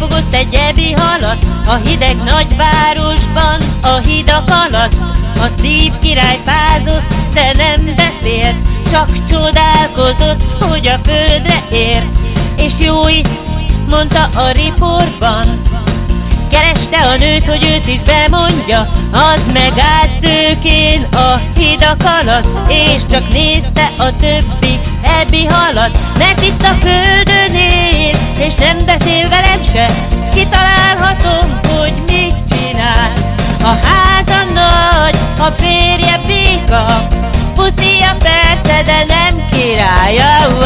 Megfogott egy ebi halat a hideg nagyvárosban, a hidak alatt. A szív király fázott, de nem beszélt, csak csodálkozott, hogy a földre ért. És jó itt, mondta a riportban, kereste a nőt, hogy őt is bemondja. Az megállt szőkén a hidak alatt, és csak nézte a többi ebi halat. Mert itt a földön él, és nem beszél velem se, kitalálhatom, hogy mit csinál. A háza nagy, a férje béka, puszia persze, de nem királya.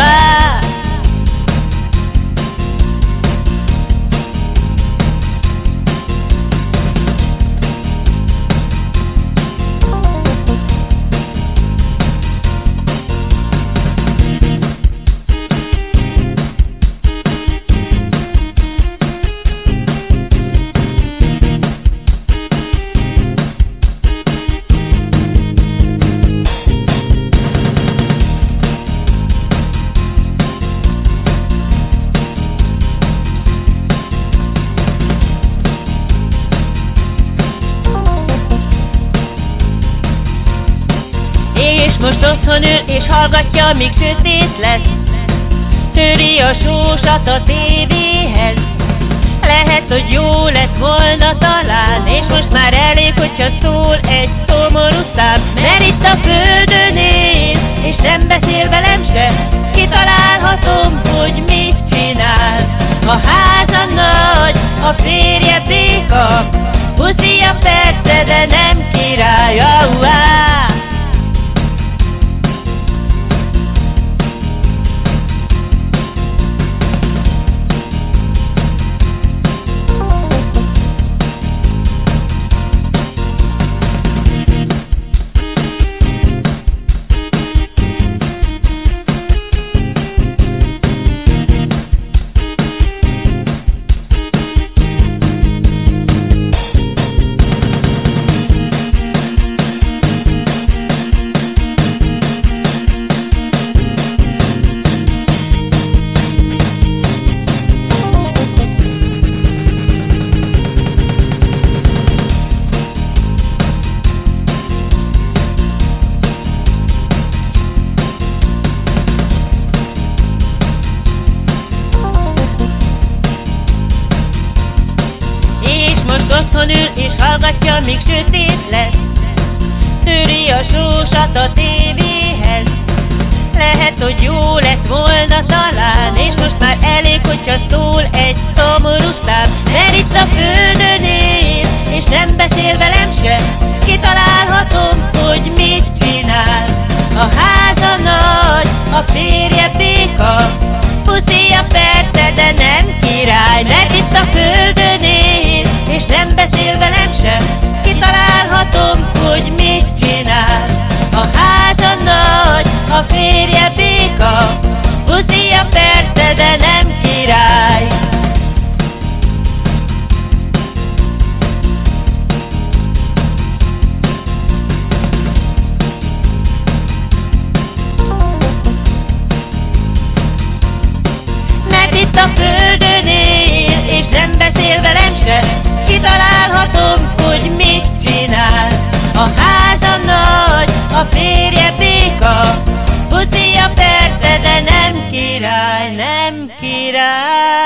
Most otthon ül és hallgatja, míg sötét lesz, töri a sósat a tévéhez. Lehet, hogy jó lett volna talán, és most már elég, hogy csak szól egy szomorú szám. Mert itt a földön él, és nem beszél velem se, kitalálhatom, hogy mit csinál. A háza nagy, a férje béka, puszia persze, de nem királya. Otthon ül és hallgatja, míg sötét lesz, töri a sósat a tévéhez. Lehet, hogy jó lett volna talán, és most már elég, hogy csak szól egy szomorú szám. Mert itt a földön él, és nem beszél velem se, kitalálhatom, hogy mit csinál. A háza nagy, a férje béka, puszia persze, de nem király. Mert itt a földön él, és nem beszél velem sem, kitalálhatom, hogy mit csinál. A háza nagy, a férje béka, puszia persze, de nem király. Mert itt a földön él, és nem beszél velem se, kitalálhatom, hogy mit csinál. A háza nagy, a férje béka, puszia persze, de nem király, nem király.